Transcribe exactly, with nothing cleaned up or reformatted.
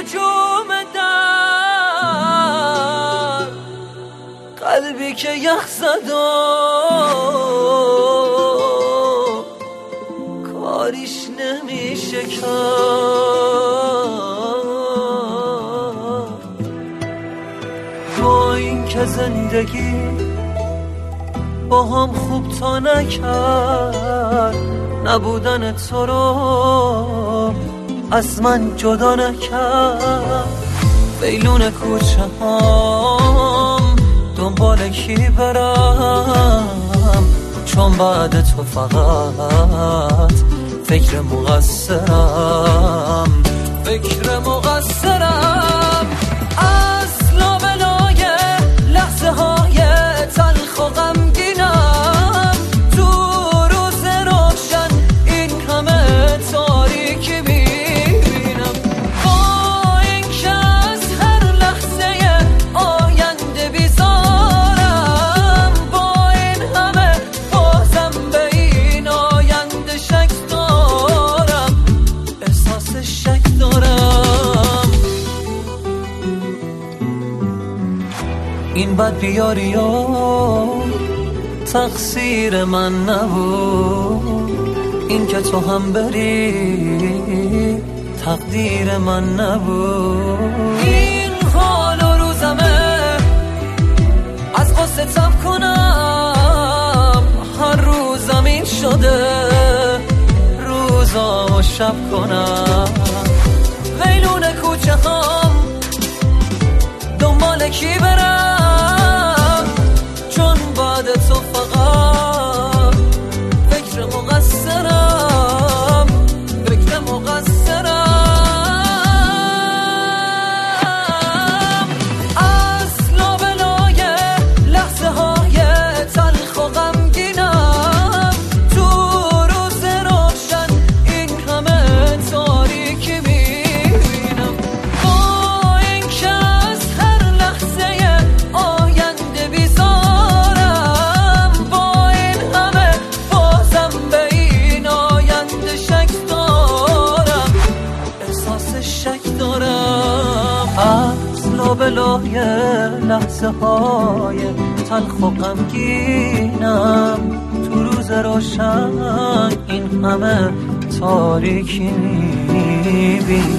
نجوم در قلبی که یخ زد و کاریش نمیشه کرد. با این که زندگی با هم خوب تا نکرد، نبودن تو رو از من جدا نکرد. بیلون کوچه هم دنبال کی برم، چون بعد تو فقط فکر مقصرم فکر مقصرم از لابلای لحظه های تلخ و غمگینم. تو روز روشن این همه تاریکی میبینم. با این که از هر لحظه آینده بیزارم، با این همه بازم به این آینده شک دارم، احساس شک دارم. این بد بیاری و تقصیر من نبود، این که تو هم بری تقدیر من نبود. این حال و روزمه از قصه تب کنم، هر روزم این شده روزامو شب کنم. ویلون کوچه هم دنبال کی برم، چون بعد تو فقط فکر مقصرم فکر مقصرم از لابلای لحظه های تلخ و غمگینم. تو روز روشن این همه تاریکی میبینم. با این که از هر لحظه آینده بیزارم، با این همه بازم به این آینده شک دارم، احساس شک دارم. از لابلای لحظه های تلخ و غمگینم، تو روز روشن این همه تاریکی میبینم.